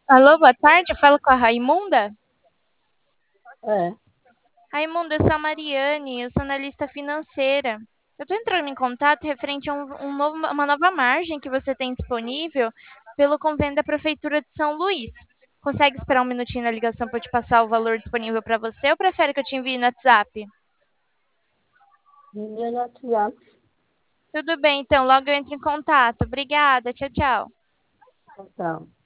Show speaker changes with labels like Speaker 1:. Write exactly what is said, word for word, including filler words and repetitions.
Speaker 1: Alô, boa tarde. Eu falo com a Raimunda.
Speaker 2: É,
Speaker 1: Raimunda, eu sou a Mariane, eu sou analista financeira. Eu estou entrando em contato referente a um, um novo- uma nova margem que você tem disponível pelo convênio da Prefeitura de São Luís. Consegue esperar um minutinho na ligação para eu te passar o valor disponível para você ou prefere que eu te envie no WhatsApp?
Speaker 2: Viviane WhatsApp,
Speaker 1: Tudo bem, então, logo eu entro em contato. Obrigada, tchau, tchau.
Speaker 2: então.